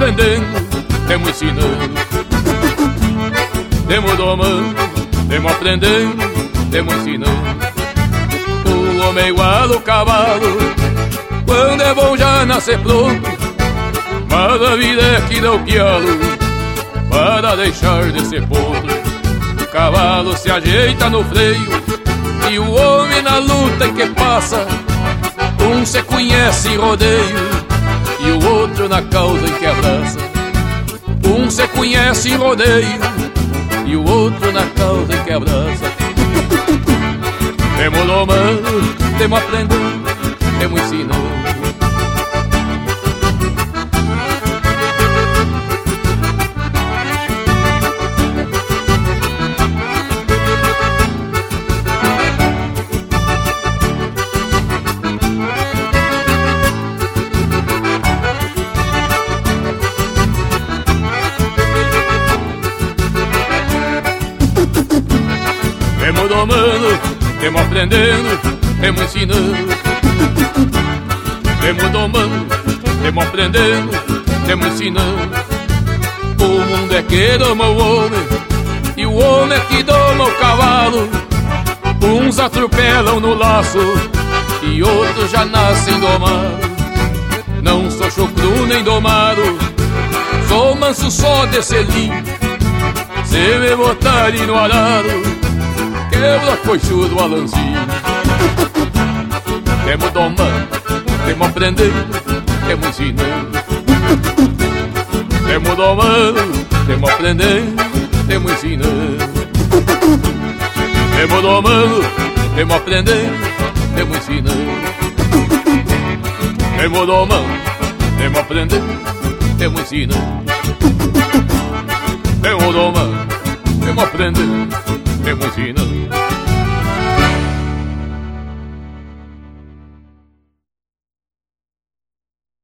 aprendendo, temos ensinando. Temos domando, temos aprendendo, temos ensinando. O homem é igual ao cavalo, quando é bom já nascer pronto, mas a vida é que dá o pialo para deixar de ser potro. O cavalo se ajeita no freio e o homem na luta em que passa. Um se conhece em rodeio e o outro na causa em que abraça. Um se conhece em rodeio e o outro na causa em que abraça. Temos domando, temos aprendendo, temos ensinando. Temos domando, temos aprendendo, temos ensinando. Temos domando, temos aprendendo, temos ensinando. O mundo é que doma o homem e o homem é que doma o cavalo. Uns atropelam no laço e outros já nascem domados. Não sou chucru nem domado, sou manso só de selim. Se me botarem no arado, quebra coichudo alanzinho. Temos domando, temos aprendendo, temos ensinando. Temos domando, temos aprendendo, temos ensinando. Temos domando, temos aprendendo, temos ensinando. Temos domando, temos aprendendo, temos ensinando. Temos domando, temos aprendendo, temos ensinando.